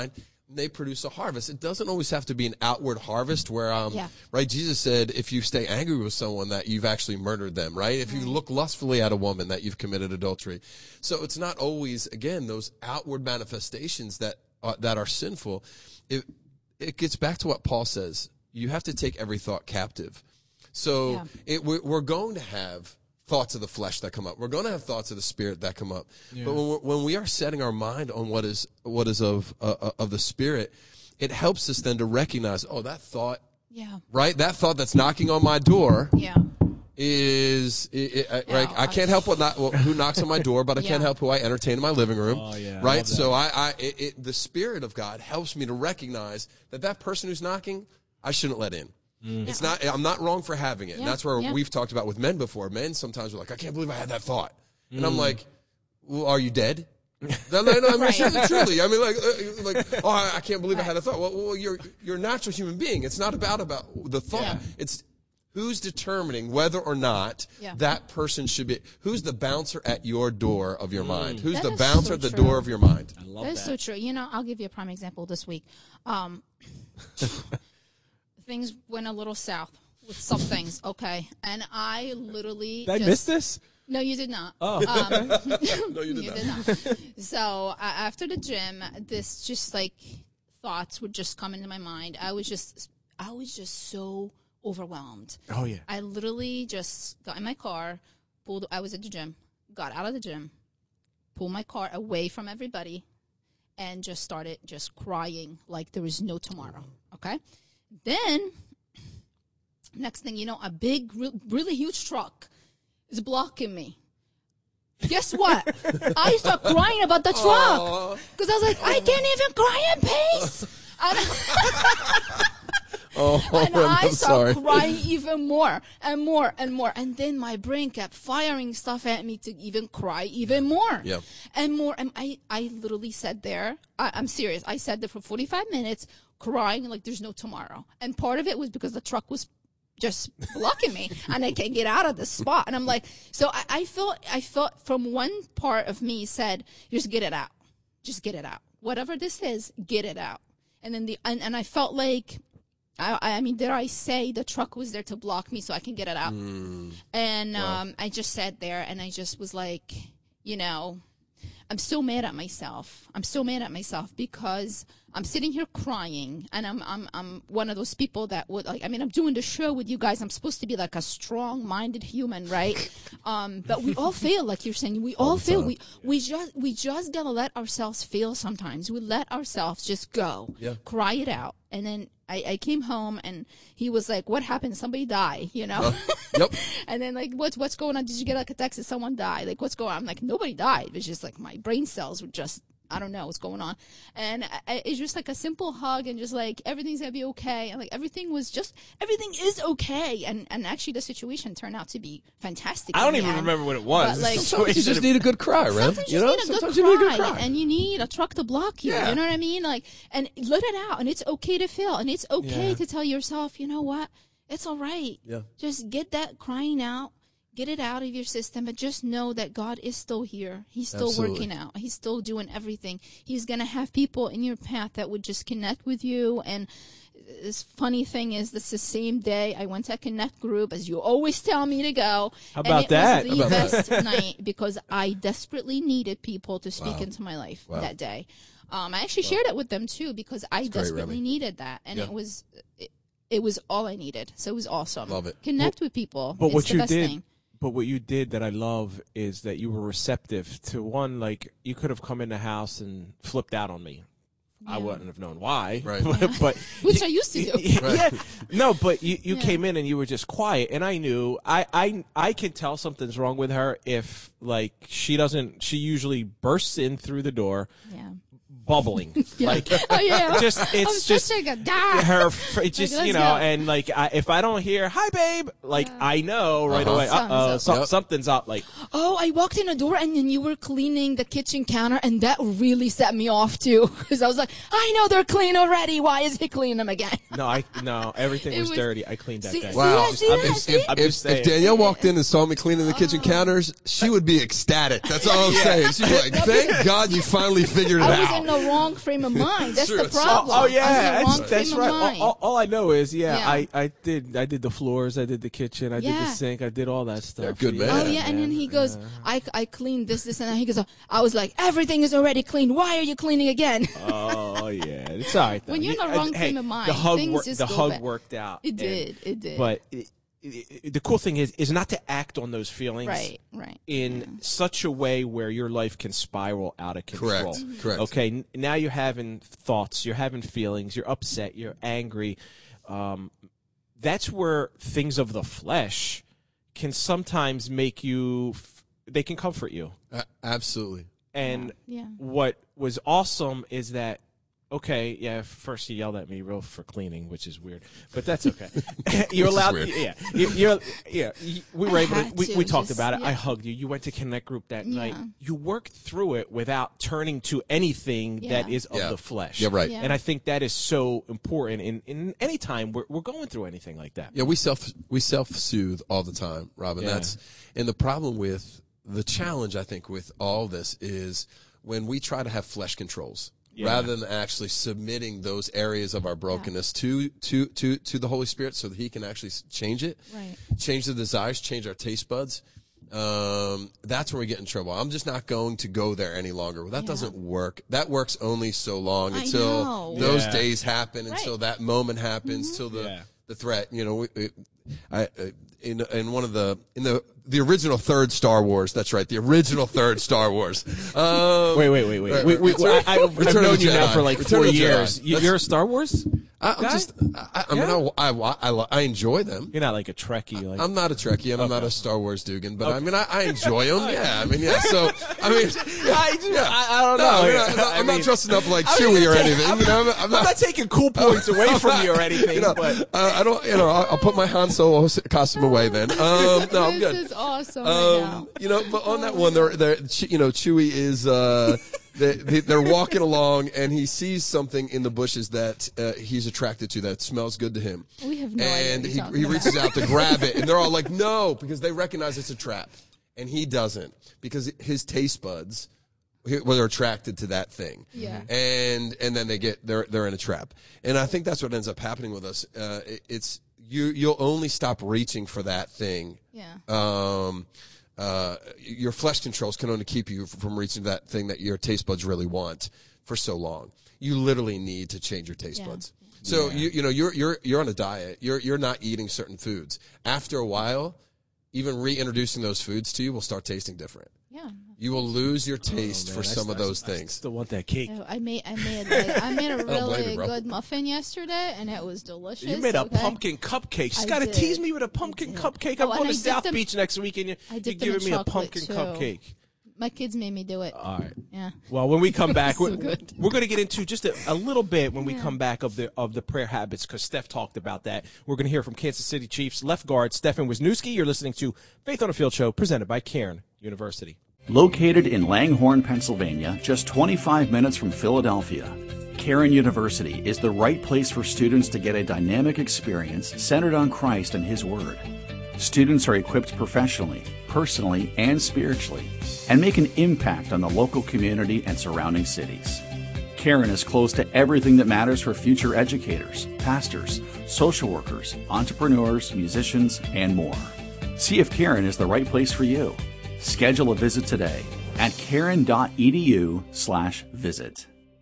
[SPEAKER 2] they produce a harvest. It doesn't always have to be an outward harvest where,
[SPEAKER 3] Yeah.
[SPEAKER 2] right? Jesus said, if you stay angry with someone, that you've actually murdered them, right? If you look lustfully at a woman, that you've committed adultery. So it's not always, again, those outward manifestations that are sinful. It gets back to what Paul says. You have to take every thought captive. So we're going to have thoughts of the flesh that come up. We're going to have thoughts of the spirit that come up. Yeah. But when we are setting our mind on what is of the spirit, it helps us then to recognize, oh, that thought, right? That thought that's knocking on my door, is right? I can't help who knocks on my door, but I can't help who I entertain in my living room, right? So the spirit of God helps me to recognize that person who's knocking, I shouldn't let in. It's not. I'm not wrong for having it. And that's where we've talked about with men before. Men sometimes are like, I can't believe I had that thought, and I'm like, well, are you dead? No. I mean, truly. I mean, like, oh, I can't believe I had a thought. Well, you're a natural human being. It's not about the thought. Yeah. It's who's determining whether or not that person should be. Who's the bouncer at your door of your mind? Who's the bouncer at the door of your mind?
[SPEAKER 3] I love that. That is so true. You know, I'll give you a prime example this week. Things went a little south with some things, okay? And I literally
[SPEAKER 4] Did I miss this?
[SPEAKER 3] No, you did not.
[SPEAKER 4] Oh.
[SPEAKER 2] No, you did not.
[SPEAKER 3] So after the gym, this just like thoughts would just come into my mind. I was just so overwhelmed.
[SPEAKER 4] Oh, yeah.
[SPEAKER 3] I literally just got in my car, I was at the gym, got out of the gym, pulled my car away from everybody, and just started just crying like there was no tomorrow, okay? Then, next thing you know, a big, really huge truck is blocking me. Guess what? I start crying about the truck. Because I was like, I can't even cry in peace. And I start crying even more and more and more. And then my brain kept firing stuff at me to even cry even more.
[SPEAKER 2] Yep.
[SPEAKER 3] And more. And I literally sat there. I'm serious. I sat there for 45 minutes crying like there's no tomorrow. And part of it was because the truck was just blocking me and I can't get out of this spot. And I'm like, so I felt from one part of me said, just get it out. Just get it out. Whatever this is, get it out. And then and I felt like, I mean, dare I say the truck was there to block me so I can get it out. And I just sat there and I just was like, you know, I'm so mad at myself. I'm so mad at myself because I'm sitting here crying, and I'm one of those people that would like. I mean, I'm doing the show with you guys. I'm supposed to be like a strong-minded human, right? But we all fail, like you're saying. We all fail. We just gotta let ourselves feel sometimes. We let ourselves just go, cry it out, and then. I came home and he was like, what happened? Somebody died, you know?
[SPEAKER 2] Yep.
[SPEAKER 3] And then like, what's going on? Did you get like a text that someone died? Like, what's going on? I'm like, nobody died. It's just like my brain cells were just, I don't know what's going on. And it's just like a simple hug and just like, everything's going to be okay. And like, everything is okay. And actually the situation turned out to be fantastic.
[SPEAKER 4] I don't even remember what it was.
[SPEAKER 2] But, like, sometimes you just need a good cry, right?
[SPEAKER 3] Sometimes you need a good cry. And you need a truck to block you. Yeah. You know what I mean? Like, and let it out. And it's okay to feel. And it's okay to tell yourself, you know what? It's all right. Yeah. Just get that crying out. Get it out of your system, but just know that God is still here. He's still working out. He's still doing everything. He's going to have people in your path that would just connect with you. And this funny thing is, this is the same day I went to a Connect group, as you always tell me to go.
[SPEAKER 4] How about that?
[SPEAKER 3] It was the best night because I desperately needed people to speak into my life that day. I actually shared it with them too because I desperately needed that. And it was all I needed. So it was awesome.
[SPEAKER 2] Love it.
[SPEAKER 3] Connect with people.
[SPEAKER 4] But
[SPEAKER 3] it's
[SPEAKER 4] what
[SPEAKER 3] the
[SPEAKER 4] you
[SPEAKER 3] best
[SPEAKER 4] did.
[SPEAKER 3] thing.
[SPEAKER 4] But what you did that I love is that you were receptive to one, like you could have come in the house and flipped out on me. Yeah. I wouldn't have known why.
[SPEAKER 2] Right.
[SPEAKER 4] but
[SPEAKER 3] which I used to do.
[SPEAKER 4] Yeah. No, but you came in and you were just quiet. And I knew I can tell something's wrong with her if like she usually bursts in through the door. Yeah. Bubbling, like it's just her, just you know, and like if I don't hear "Hi, babe," like I know right away. Something's up. Like,
[SPEAKER 3] oh, I walked in the door and then you were cleaning the kitchen counter, and that really set me off too, because I was like, I know they're clean already. Why is he cleaning them again?
[SPEAKER 4] No, everything was dirty. I cleaned that day.
[SPEAKER 2] Wow, if Danielle walked in and saw me cleaning the kitchen counters, she would be ecstatic. That's all I'm saying. She'd be like, "Thank God you finally figured it out."
[SPEAKER 3] the wrong frame of mind. That's
[SPEAKER 2] True.
[SPEAKER 3] the problem.
[SPEAKER 4] Oh yeah,
[SPEAKER 3] I'm in the wrong
[SPEAKER 4] that's
[SPEAKER 3] frame
[SPEAKER 4] right.
[SPEAKER 3] of mind.
[SPEAKER 4] All I know is,
[SPEAKER 3] Yeah.
[SPEAKER 4] I did the floors, I did the kitchen, I did the sink, I did all that stuff.
[SPEAKER 2] You're a good man.
[SPEAKER 3] Oh yeah, and then he goes, I cleaned this, and that. He goes, I was like, everything is already clean. Why are you cleaning again?
[SPEAKER 4] Oh yeah, it's all right. Though.
[SPEAKER 3] When you're in the wrong frame of mind,
[SPEAKER 4] the hug,
[SPEAKER 3] things just
[SPEAKER 4] the
[SPEAKER 3] go
[SPEAKER 4] hug
[SPEAKER 3] back.
[SPEAKER 4] worked out.
[SPEAKER 3] It did.
[SPEAKER 4] But the cool thing is not to act on those feelings,
[SPEAKER 3] Right.
[SPEAKER 4] in such a way where your life can spiral out of control.
[SPEAKER 2] Correct.
[SPEAKER 4] Okay, now you're having thoughts, you're having feelings, you're upset, you're angry. That's where things of the flesh can sometimes make you. They can comfort you.
[SPEAKER 2] Absolutely.
[SPEAKER 4] And
[SPEAKER 3] Yeah.
[SPEAKER 4] what was awesome is that, okay, yeah, first you yelled at me real for cleaning, which is weird, but that's okay. You're allowed,
[SPEAKER 2] weird.
[SPEAKER 4] we were able
[SPEAKER 3] had
[SPEAKER 4] to, we talked
[SPEAKER 3] just-
[SPEAKER 4] about it.
[SPEAKER 3] yeah.
[SPEAKER 4] I hugged you. You went to Connect Group that night.
[SPEAKER 3] Yeah.
[SPEAKER 4] You worked through it without turning to anything that
[SPEAKER 3] Yeah.
[SPEAKER 4] is of the flesh.
[SPEAKER 2] Yeah, right.
[SPEAKER 3] Yeah.
[SPEAKER 4] And I think that is so important in any time we're going through anything like that.
[SPEAKER 2] Yeah, we self-soothe all the time, Robin.
[SPEAKER 4] Yeah.
[SPEAKER 2] And the problem with the challenge, I think, with all this is when we try to have flesh controls.
[SPEAKER 4] Yeah.
[SPEAKER 2] Rather than actually submitting those areas of our brokenness to the Holy Spirit so that He can actually change it,
[SPEAKER 3] Right.
[SPEAKER 2] change the desires, change our taste buds, that's where we get in trouble. I'm just not going to go there any longer. Well, that doesn't work. That works only so long
[SPEAKER 3] I
[SPEAKER 2] until
[SPEAKER 3] know.
[SPEAKER 2] those
[SPEAKER 4] Yeah.
[SPEAKER 2] days happen, until
[SPEAKER 3] Right.
[SPEAKER 2] that moment happens, till the threat. You know, in one of in the original third Star Wars. That's right, the original third Star Wars.
[SPEAKER 4] Wait.
[SPEAKER 2] Return-
[SPEAKER 4] I've
[SPEAKER 2] Return of
[SPEAKER 4] known
[SPEAKER 2] the
[SPEAKER 4] you now
[SPEAKER 2] Jedi.
[SPEAKER 4] for like
[SPEAKER 2] Return
[SPEAKER 4] 4
[SPEAKER 2] of the Jedi.
[SPEAKER 4] years.
[SPEAKER 2] That's-
[SPEAKER 4] You're a Star Wars?
[SPEAKER 2] I enjoy them.
[SPEAKER 4] You're not like a Trekkie. Like,
[SPEAKER 2] I'm not a Trekkie and I'm not a Star Wars dugan, but I mean, I enjoy them. Yeah, I mean, yeah. So, I mean,
[SPEAKER 4] I don't know.
[SPEAKER 2] I'm not dressing up like Chewie or anything. You know, I'm
[SPEAKER 4] not taking cool points away from you or anything.
[SPEAKER 2] You know,
[SPEAKER 4] but
[SPEAKER 2] I don't. You know, I'll put my Han Solo costume away then. No, I'm good.
[SPEAKER 3] This is awesome right now.
[SPEAKER 2] You know, but on that one, Chewie is. They're walking along, and he sees something in the bushes that he's attracted to that smells good to him.
[SPEAKER 3] We have no idea
[SPEAKER 2] And
[SPEAKER 3] what you're
[SPEAKER 2] he
[SPEAKER 3] talking
[SPEAKER 2] reaches out to grab it, and they're all like, "No," because they recognize it's a trap, and he doesn't because his taste buds were attracted to that thing.
[SPEAKER 3] Yeah.
[SPEAKER 2] And then they're in a trap, and I think that's what ends up happening with us. It's you'll only stop reaching for that thing.
[SPEAKER 3] Yeah.
[SPEAKER 2] Your flesh controls can only keep you from reaching that thing that your taste buds really want for so long. You literally need to change your taste buds. So you're on a diet. You're not eating certain foods. After a while, even reintroducing those foods to you will start tasting different.
[SPEAKER 3] Yeah.
[SPEAKER 2] You will lose your taste for some of those
[SPEAKER 4] I
[SPEAKER 2] things.
[SPEAKER 4] still want that cake.
[SPEAKER 3] I made a
[SPEAKER 2] blame
[SPEAKER 3] really
[SPEAKER 2] you, bro.
[SPEAKER 3] good muffin yesterday, and it was delicious.
[SPEAKER 4] You made a
[SPEAKER 3] okay?
[SPEAKER 4] pumpkin cupcake. She's
[SPEAKER 3] I
[SPEAKER 4] got to
[SPEAKER 3] did.
[SPEAKER 4] tease me with a pumpkin cupcake. I'm
[SPEAKER 3] Oh,
[SPEAKER 4] going
[SPEAKER 3] and
[SPEAKER 4] to
[SPEAKER 3] I
[SPEAKER 4] South
[SPEAKER 3] dipped them-
[SPEAKER 4] Beach next week, and
[SPEAKER 3] I
[SPEAKER 4] you're
[SPEAKER 3] dipped them in
[SPEAKER 4] giving me a
[SPEAKER 3] chocolate,
[SPEAKER 4] pumpkin
[SPEAKER 3] too.
[SPEAKER 4] cupcake.
[SPEAKER 3] My kids made me do it.
[SPEAKER 4] All right.
[SPEAKER 3] Yeah.
[SPEAKER 4] Well, when we come back,
[SPEAKER 3] So
[SPEAKER 4] we're
[SPEAKER 3] good.
[SPEAKER 4] going to get into just a little bit when we come back of the prayer habits, because Steph talked about that. We're going to hear from Kansas City Chiefs left guard Stefan Wisniewski. You're listening to Faith on a Field Show presented by Cairn University.
[SPEAKER 5] Located in Langhorne, Pennsylvania, just 25 minutes from Philadelphia, Cairn University is the right place for students to get a dynamic experience centered on Christ and His Word. Students are equipped professionally, personally, and spiritually, and make an impact on the local community and surrounding cities. Cairn is close to everything that matters for future educators, pastors, social workers, entrepreneurs, musicians, and more. See if Cairn is the right place for you. Schedule a visit today at cairn.edu/visit.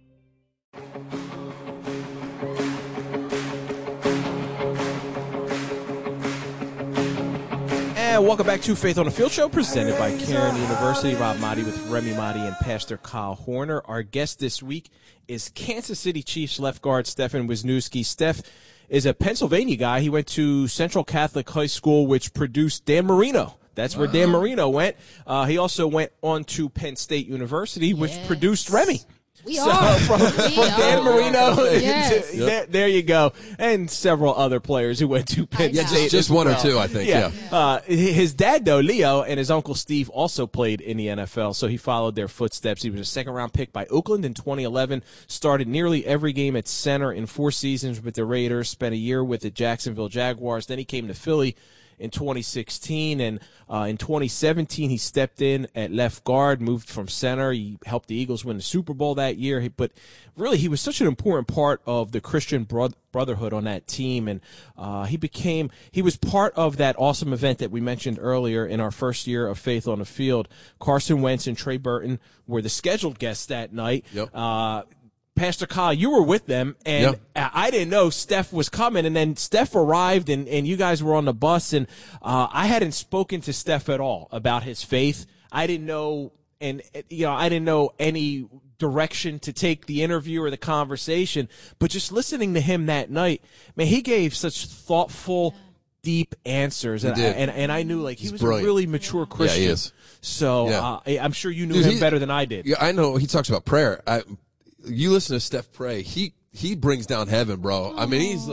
[SPEAKER 4] And welcome back to Faith on the Field Show, presented by Cairn University. Rob Motti with Remy Motti and Pastor Kyle Horner. Our guest this week is Kansas City Chiefs left guard Stefan Wisniewski. Steph is a Pennsylvania guy. He went to Central Catholic High School, which produced Dan Marino. That's where Dan Marino went. He also went on to Penn State University, which
[SPEAKER 3] Yes.
[SPEAKER 4] produced Remy.
[SPEAKER 3] We are.
[SPEAKER 4] From Dan Marino,
[SPEAKER 3] Yes.
[SPEAKER 4] there you go, and several other players who went to Penn
[SPEAKER 3] Yeah,
[SPEAKER 4] State.
[SPEAKER 2] Just
[SPEAKER 4] as
[SPEAKER 2] one
[SPEAKER 4] well.
[SPEAKER 2] or two, I think. Yeah.
[SPEAKER 4] His dad, though, Leo, and his uncle Steve also played in the NFL, so he followed their footsteps. He was a second-round pick by Oakland in 2011, started nearly every game at center in 4 seasons with the Raiders, spent a year with the Jacksonville Jaguars. Then he came to Philly in 2016, and in 2017 he stepped in at left guard, moved from center. He helped the Eagles win the Super Bowl that year. But really, he was such an important part of the Christian brotherhood on that team, and he was part of that awesome event that we mentioned earlier in our first year of Faith on the Field. Carson Wentz and Trey Burton were the scheduled guests that night.
[SPEAKER 2] Yep.
[SPEAKER 4] Pastor Kyle, you were with them, and I didn't know Steph was coming, and then Steph arrived, and you guys were on the bus, and I hadn't spoken to Steph at all about his faith. I didn't know, and I didn't know any direction to take the interview or the conversation, but just listening to him that night, man, he gave such thoughtful, deep answers, and I knew he was brilliant. A really mature Christian.
[SPEAKER 2] Yeah, he is.
[SPEAKER 4] So I'm sure you knew him better than I did.
[SPEAKER 2] Yeah, I know. He talks about prayer. You listen to Steph pray. He brings down heaven, bro. I mean, he's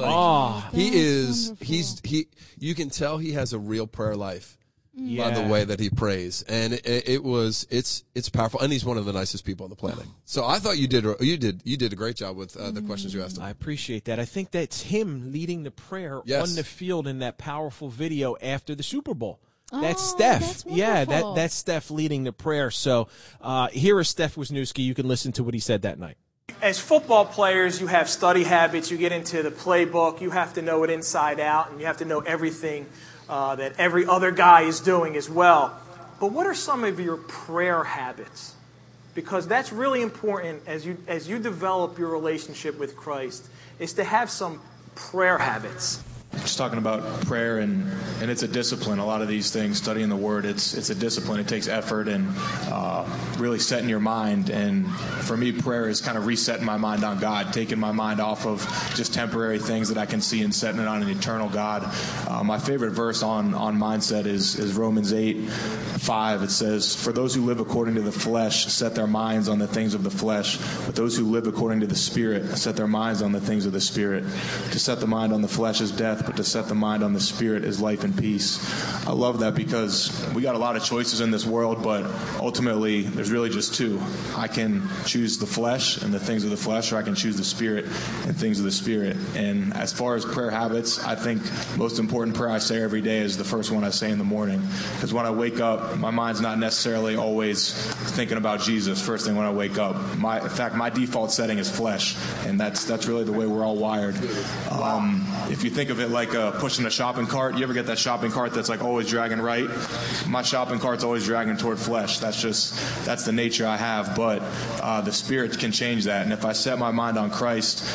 [SPEAKER 2] you can tell he has a real prayer life by the way that he prays, and it's powerful. And he's one of the nicest people on the planet. So I thought you did a great job with the questions you asked him.
[SPEAKER 4] I appreciate that. I think that's him leading the prayer on the field in that powerful video after the Super Bowl. That's Steph. That's Steph leading the prayer. So here is Steph Wisniewski. You can listen to what he said that night.
[SPEAKER 6] As football players, you have study habits. You get into the playbook. You have to know it inside out, and you have to know everything that every other guy is doing as well. But what are some of your prayer habits? Because that's really important as you develop your relationship with Christ, is to have some prayer habits.
[SPEAKER 7] Just talking about prayer, and it's a discipline. A lot of these things, studying the Word, it's a discipline. It takes effort and really setting your mind. And for me, prayer is kind of resetting my mind on God, taking my mind off of just temporary things that I can see and setting it on an eternal God. My favorite verse on mindset is Romans 8:5. It says, "For those who live according to the flesh set their minds on the things of the flesh, but those who live according to the Spirit set their minds on the things of the Spirit. To set the mind on the flesh is death, but to set the mind on the Spirit is life and peace." I love that because we got a lot of choices in this world, but ultimately there's really just two. I can choose the flesh and the things of the flesh, or I can choose the Spirit and things of the Spirit. And as far as prayer habits, I think most important prayer I say every day is the first one I say in the morning. Because when I wake up, my mind's not necessarily always thinking about Jesus first thing when I wake up. In fact, my default setting is flesh, and that's really the way we're all wired. If you think of it like pushing a shopping cart, you ever get that shopping cart that's always dragging right? My shopping cart's always dragging toward flesh. That's the nature I have, but the Spirit can change that. And if I set my mind on Christ,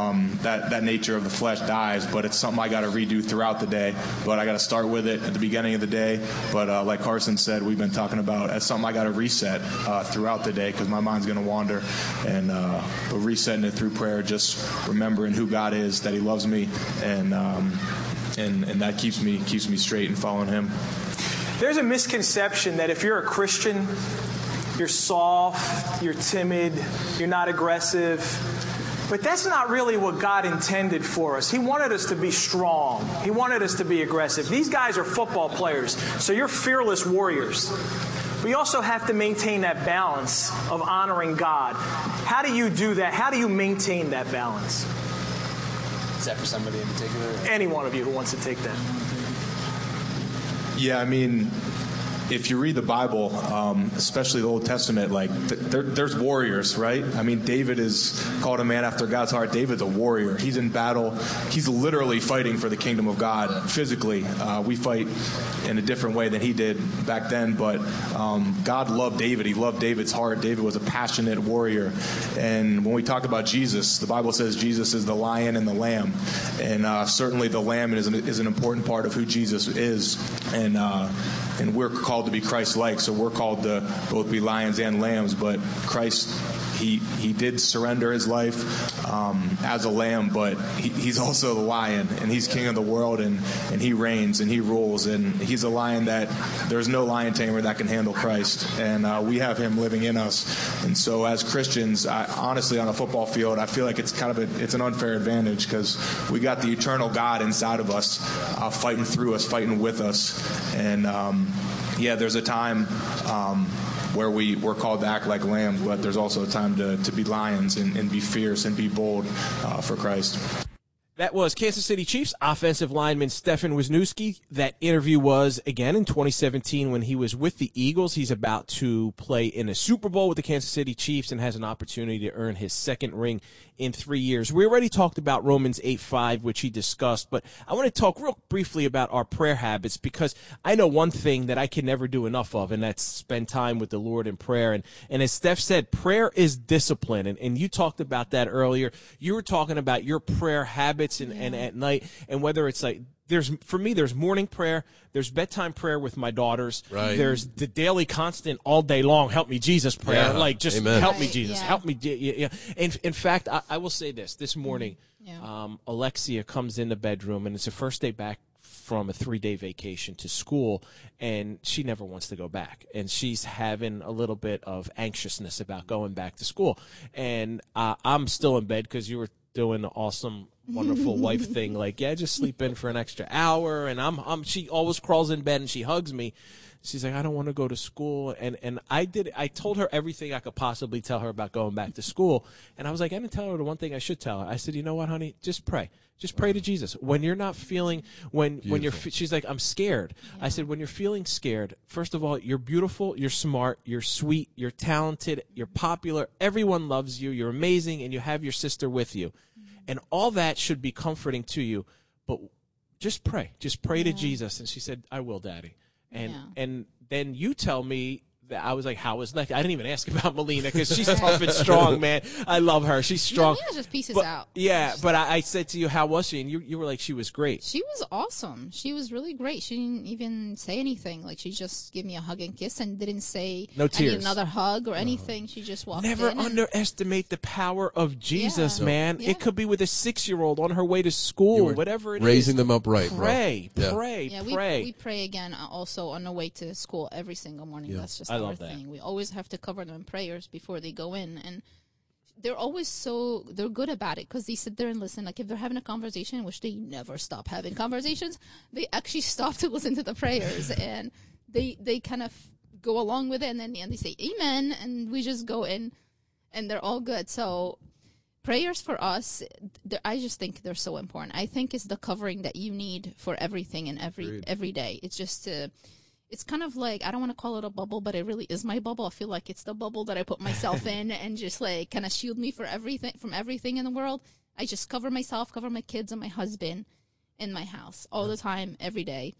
[SPEAKER 7] that nature of the flesh dies, but it's something I got to redo throughout the day. But I got to start with it at the beginning of the day. But like Carson said, we've been talking about, it's something I got to reset throughout the day because my mind's going to wander. And but resetting it through prayer, just remembering who God is, that He loves me, and that keeps me straight and following Him.
[SPEAKER 6] There's a misconception that if you're a Christian, you're soft, you're timid, you're not aggressive. But that's not really what God intended for us. He wanted us to be strong. He wanted us to be aggressive. These guys are football players, so you're fearless warriors. We also have to maintain that balance of honoring God. How do you do that? How do you maintain that balance?
[SPEAKER 8] Is that for somebody in particular?
[SPEAKER 6] Any one of you who wants to take that.
[SPEAKER 7] Yeah, I mean, if you read the Bible, especially the Old Testament, there's warriors, right? I mean, David is called a man after God's heart. David's a warrior. He's in battle. He's literally fighting for the kingdom of God physically. We fight in a different way than he did back then, but God loved David. He loved David's heart. David was a passionate warrior. And when we talk about Jesus, the Bible says Jesus is the lion and the lamb. And certainly the lamb is an important part of who Jesus is. And we're called to be Christ-like, so we're called to both be lions and lambs. But Christ, he did surrender his life as a lamb, but he's also the lion, and he's king of the world, and he reigns and he rules, and he's a lion that there's no lion tamer that can handle Christ, and we have him living in us. And so as Christians, honestly, on a football field, I feel like it's it's an unfair advantage because we got the eternal God inside of us, fighting through us, fighting with us. And there's a time where we're called to act like lambs, but there's also a time to be lions and be fierce and be bold for Christ.
[SPEAKER 4] That was Kansas City Chiefs offensive lineman Stefan Wisniewski. That interview was, again, in 2017 when he was with the Eagles. He's about to play in a Super Bowl with the Kansas City Chiefs and has an opportunity to earn his second ring in 3 years. We already talked about Romans 8:5, which he discussed, but I want to talk real briefly about our prayer habits, because I know one thing that I can never do enough of, and that's spend time with the Lord in prayer. And as Steph said, prayer is discipline, and you talked about that earlier. You were talking about your prayer habits and at night, and whether it's like, for me, there's morning prayer, there's bedtime prayer with my daughters,
[SPEAKER 2] right.
[SPEAKER 4] There's the daily constant all day long, help me Jesus prayer, just
[SPEAKER 2] Amen.
[SPEAKER 4] help me Jesus, help me. Yeah. And in fact, I will say this morning, Alexia comes in the bedroom, and it's her first day back from a 3-day vacation to school, and she never wants to go back, and she's having a little bit of anxiousness about going back to school. And I'm still in bed because you were doing an awesome, wonderful wife thing, like, just sleep in for an extra hour. And she always crawls in bed and she hugs me. She's like, I don't want to go to school. And I told her everything I could possibly tell her about going back to school. And I was like, I didn't tell her the one thing I should tell her. I said, you know what, honey, just pray. Just pray to Jesus. When you're not feeling, when you're, she's like, I'm scared. Yeah. I said, when you're feeling scared, first of all, you're beautiful, you're smart, you're sweet, you're talented, you're popular, everyone loves you, you're amazing, and you have your sister with you. Mm-hmm. And all that should be comforting to you, but just pray. Just pray to Jesus. And she said, I will, Daddy. And then you tell me, I was like, how was that? I didn't even ask about Melina because she's tough and strong, man. I love her. She's strong.
[SPEAKER 3] Melina just pieces out.
[SPEAKER 4] Yeah, but I said to you, how was she? And you were like, she was great.
[SPEAKER 3] She was awesome. She was really great. She didn't even say anything. Like, she just gave me a hug and kiss and didn't say
[SPEAKER 4] no tears.
[SPEAKER 3] I need another hug or anything. She just walked in.
[SPEAKER 4] Never underestimate the power of Jesus, man. Yeah. It could be with a 6-year-old on her way to school, whatever it
[SPEAKER 2] raising them upright.
[SPEAKER 4] Pray.
[SPEAKER 2] Pray.
[SPEAKER 3] We pray again also on the way to school every single morning. That's just our thing. We always have to cover them in prayers before they go in, and they're good about it because they sit there and listen. Like, if they're having a conversation, which they never stop having conversations, they actually stop to listen to the prayers, and they kind of go along with it, and then they say amen, and we just go in, and they're all good. So prayers for us, I just think they're so important. I think it's the covering that you need for everything and every day. It's just it's kind of like, I don't want to call it a bubble, but it really is my bubble. I feel like it's the bubble that I put myself in and just like kind of shield me from everything in the world. I just cover myself, cover my kids and my husband in my house all the time, every day.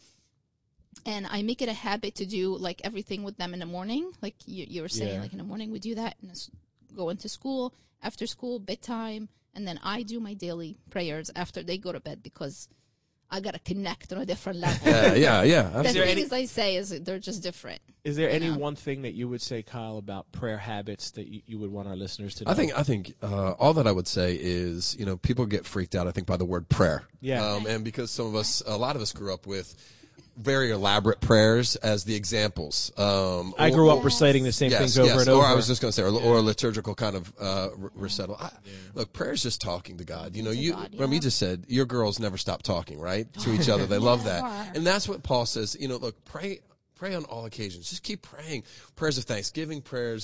[SPEAKER 3] And I make it a habit to do like everything with them in the morning. Like you were saying, like in the morning we do that and go into school, after school, bedtime. And then I do my daily prayers after they go to bed because I got to connect on a different level.
[SPEAKER 2] Yeah.
[SPEAKER 3] The things I say is they're just different.
[SPEAKER 4] Is there any one thing that you would say, Kyle, about prayer habits that you would want our listeners to know?
[SPEAKER 2] I think all that I would say is, people get freaked out, I think, by the word prayer.
[SPEAKER 4] Yeah.
[SPEAKER 2] And because a lot of us grew up with very elaborate prayers as the examples.
[SPEAKER 4] I grew up reciting the same things over and over.
[SPEAKER 2] Or I was just going to say, or a liturgical kind of recital. Look, prayer is just talking to God. Remember, you just said your girls never stop talking, right, to each other. They love that, and that's what Paul says. Look, pray on all occasions. Just keep praying. Prayers of thanksgiving, prayers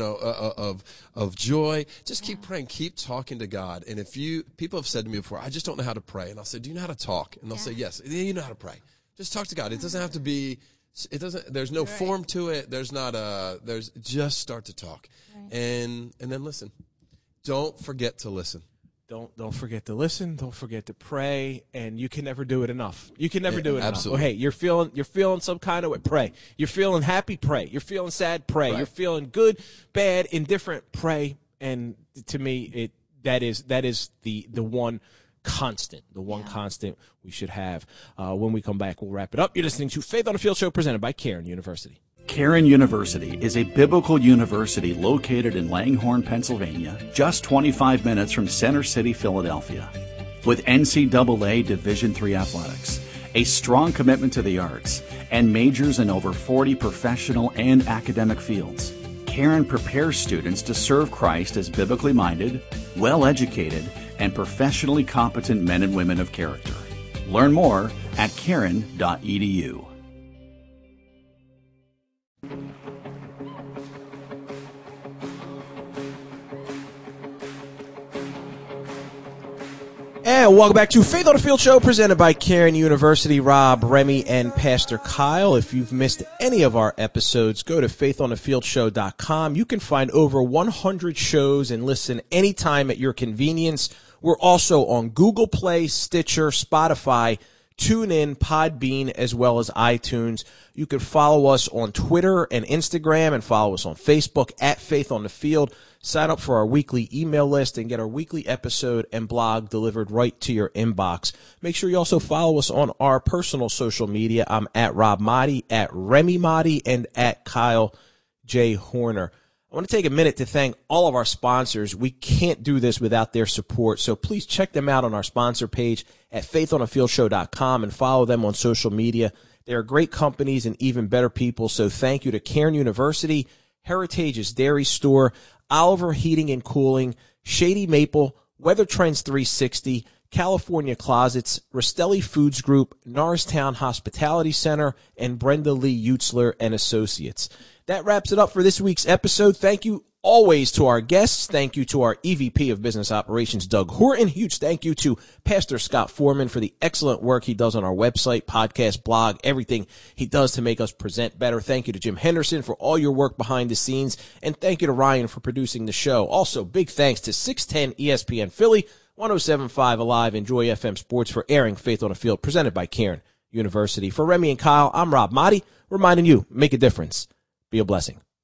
[SPEAKER 2] of joy. Just keep praying. Keep talking to God. And people have said to me before, I just don't know how to pray, and I'll say, do you know how to talk? And they'll say, yes, you know how to pray. Just talk to God. It doesn't have to be. There's no form to it. There's just start to talk, and then listen. Don't forget to listen.
[SPEAKER 4] Don't forget to listen. Don't forget to pray, and you can never do it enough. You can never do it
[SPEAKER 2] absolutely.
[SPEAKER 4] enough. Well, hey, you're feeling some kind of way, pray. You're feeling happy, pray. You're feeling sad, pray.
[SPEAKER 2] Right.
[SPEAKER 4] You're feeling good, bad, indifferent, pray. And to me, that is the one constant, constant we should have. When we come back, we'll wrap it up. You're listening to Faith on the Field Show presented by Cairn University.
[SPEAKER 5] Cairn University is a biblical university located in Langhorne, Pennsylvania, just 25 minutes from Center City, Philadelphia. With NCAA Division III athletics, a strong commitment to the arts, and majors in over 40 professional and academic fields, Cairn prepares students to serve Christ as biblically minded, well-educated, and professionally competent men and women of character. Learn more at cairn.edu.
[SPEAKER 4] And welcome back to Faith on the Field Show, presented by Cairn University. Rob, Remy, and Pastor Kyle. If you've missed any of our episodes, go to faithonthefieldShow.com. You can find over 100 shows and listen anytime at your convenience. We're also on Google Play, Stitcher, Spotify, TuneIn, Podbean, as well as iTunes. You can follow us on Twitter and Instagram, and follow us on Facebook at Faith on the Field. Sign up for our weekly email list and get our weekly episode and blog delivered right to your inbox. Make sure you also follow us on our personal social media. I'm at Rob Motti, at Remy Motti, and at Kyle J. Horner. I want to take a minute to thank all of our sponsors. We can't do this without their support, so please check them out on our sponsor page at faithonthefieldShow.com and follow them on social media. They are great companies and even better people, so thank you to Cairn University, Heritage's Dairy Store, Oliver Heating and Cooling, Shady Maple, Weather Trends 360, California Closets, Rastelli Foods Group, Norristown Hospitality Center, and Brenda Lee Utzler and Associates. That wraps it up for this week's episode. Thank you always to our guests. Thank you to our EVP of Business Operations, Doug Horton. Huge thank you to Pastor Scott Foreman for the excellent work he does on our website, podcast, blog, everything he does to make us present better. Thank you to Jim Henderson for all your work behind the scenes. And thank you to Ryan for producing the show. Also, big thanks to 610 ESPN Philly, 107.5 Alive, and Joy FM Sports for airing Faith on the Field, presented by Cairn University. For Remy and Kyle, I'm Rob Motti, reminding you, make a difference. Be a blessing.